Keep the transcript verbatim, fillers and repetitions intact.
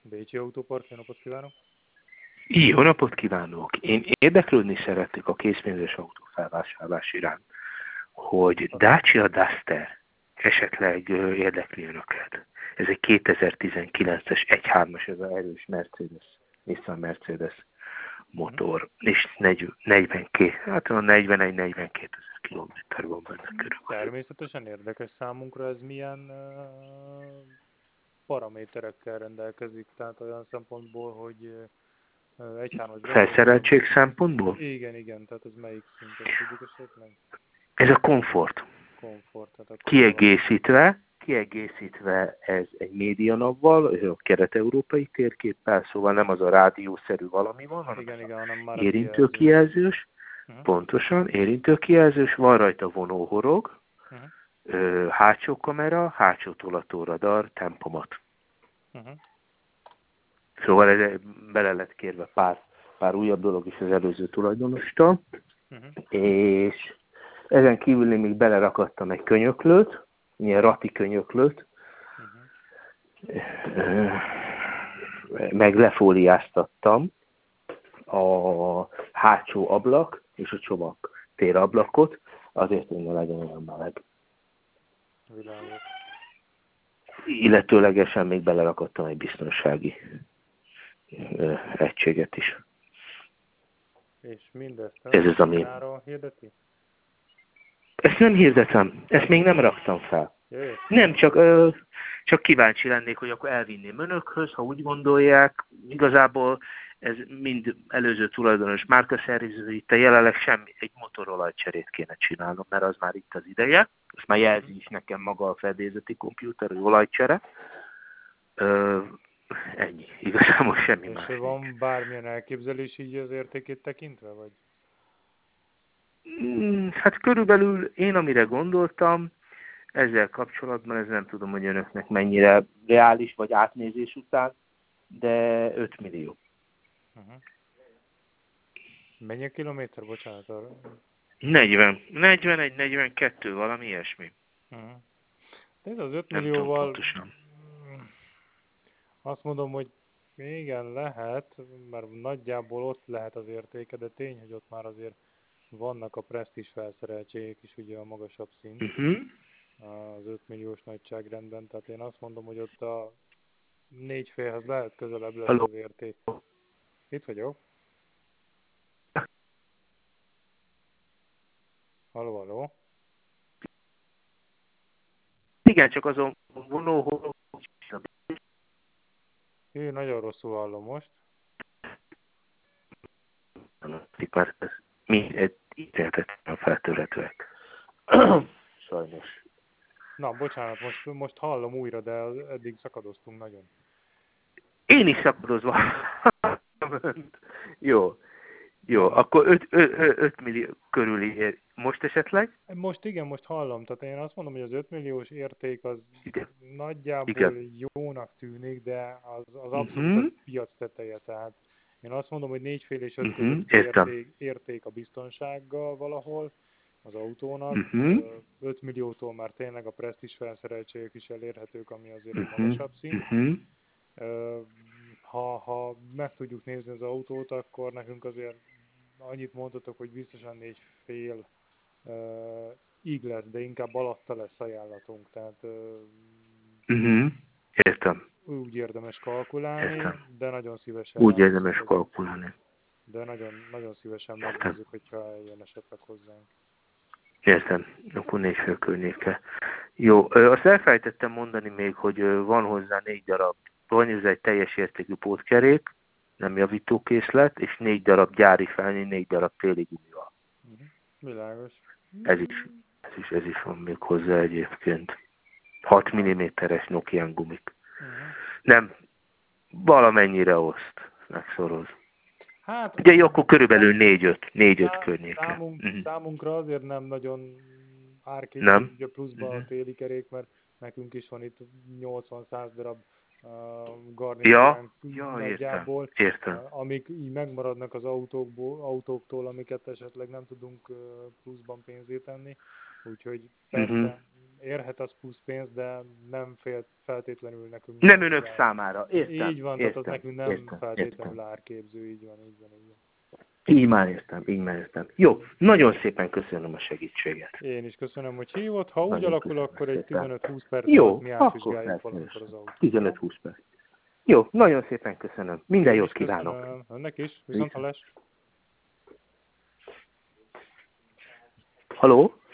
Bécsi Autópark, jó napot kívánok! Jó napot kívánok! Én érdeklődni szeretnék a készpénzes autófelvásárlás iránt, hogy Dacia Duster esetleg ö, érdekli önöket. Ez egy kétezer-tizenkilences egy point hármas, ez az erős Mercedes, Nissan Mercedes motor, uh-huh. és negyvenkét, hát a negyvenegy-negyvenkét ezer kilométer van benne körülbelül. Természetesen érdekes számunkra, ez milyen uh, paraméterekkel rendelkezik, tehát olyan szempontból, hogy uh, egy point hármas Felszereltség szempontból? Igen, igen, tehát ez melyik szinten tudjuk esetleg? Ez a komfort. Komfort, tehát akkor Kiegészítve, kiegészítve ez egy médianavval, a kelet-európai térképpel, szóval nem az a rádiószerű valami van, hanem igen, igen, hanem már érintőkijelzős, uh-huh. pontosan, érintőkijelzős, van rajta vonóhorog, uh-huh. ö, hátsó kamera, hátsó tolatóradar, tempomat. Uh-huh. Szóval ez bele lett kérve pár, pár újabb dolog is az előző tulajdonostól, uh-huh. és ezen kívül én még belerakadtam egy könyöklőt, ilyen rati könyöklőt, uh-huh. meg lefóliáztattam a hátsó ablak és a csomag térablakot, azért, hogy ne legyen olyan meleg. Világos. Illetőlegesen még belerakadtam egy biztonsági egységet is. És mindezt ez az, ami... hirdeti? Ezt nem hirdetem, ezt még nem raktam fel. Jaj. Nem, csak, ö, csak kíváncsi lennék, hogy akkor elvinném önökhöz, ha úgy gondolják. Igazából ez mind előző tulajdonos márkaszerző, itt a jelenleg semmi, egy motorolajcserét kéne csinálnom, mert az már itt az ideje. Azt már jelzi is nekem maga a fedélzeti komputer, hogy olajcsere. Ö, ennyi, igazából semmi és más. És van bármilyen elképzelés így az értékét tekintve, vagy? Hát körülbelül én, amire gondoltam, ezzel kapcsolatban, ez nem tudom, hogy önöknek mennyire reális, vagy átnézés után, de öt millió. Uh-huh. Mennyi a kilométer, bocsánat arra? negyven, negyvenegy, negyvenkettő, valami ilyesmi. Uh-huh. Ez az öt Nem millióval, tudom azt mondom, hogy igen, lehet, mert nagyjából ott lehet az értéke, de tény, hogy ott már azért vannak a presztízs felszereltségek is, ugye a magasabb szint, uh-huh. az öt milliós nagyságrendben, tehát én azt mondom, hogy ott a négy félhez lehet közelebb lesz Hello. az érték. Itt vagyok. Halló, halló. Igen, csak azon vonóhol... Hű, nagyon rosszul hallom most. Mi ítéletetlen feltöretőek. Sajnos. Na, bocsánat, most, most hallom újra, de eddig szakadoztunk nagyon. Én is szakadozva. Jó. Jó, akkor öt millió körüli ér. Most esetleg? Most igen, most hallom. Tehát én azt mondom, hogy az öt milliós érték az igen. nagyjából igen. jónak tűnik, de az, az abszolút uh-huh. a piac teteje. Tehát én azt mondom, hogy négy fél és öt uh-huh. között érték, érték a biztonsággal valahol az autónak. Uh-huh. öt milliótól már tényleg a presztízs felszereltségek is elérhetők, ami azért uh-huh. egy magasabb szint. Uh-huh. Ha, ha meg tudjuk nézni az autót, akkor nekünk azért annyit mondhatok, hogy biztosan négy fél uh, íg lesz, de inkább alatta lesz ajánlatunk, tehát uh, uh-huh. Értem. Úgy érdemes kalkulálni, Értem. de nagyon szívesen Úgy érdemes kalkulálni. De nagyon, nagyon szívesen megnézzük, hogyha eljön esetleg hozzánk. Értem, akkor négy fél környéke. Jó, azt elfelejtettem mondani még, hogy van hozzá négy darab, van ez egy teljes értékű pótkerék, nem javítókészlet, és négy darab gyári felni, négy darab téli gumival. Uh-huh. Világos. Ez is, ez is, ez is van még hozzá egyébként. hat milliméteres Nokian gumik. Uh-huh. Nem, valamennyire oszt, megszoroz. Hát, ugye akkor körülbelül négy-öt, négy-öt környéke. Számunk, uh-huh. Számunkra azért nem nagyon árképző, nem. Ugye pluszba uh-huh. a téli kerék, mert nekünk is van itt nyolcvan-száz darab uh, garnitúránk ja, ja, nagyjából, értem, értem. Uh, amik így megmaradnak az autókból, autóktól, amiket esetleg nem tudunk uh, pluszban pénzét tenni. Úgyhogy persze uh-huh. érhet az plusz pénz, de nem fél, feltétlenül nekünk. Nem önök rá. Számára, értem. Így van, értem, tehát az nekünk nem értem, feltétlenül értem. árképző, így van, így van, így van. Így már értem, így már értem. Jó, nagyon szépen köszönöm a segítséget. Én is köszönöm, hogy hívott. Ha nagyon úgy alakul, akkor egy tizenöt-húsz perc jó, alatt mi átvizsgáljuk valamikor az autót. tizenöt-húsz perc. Jó, nagyon szépen köszönöm. Minden jót kívánok. Köszönöm. Önnek is. Viszont hallás. Haló?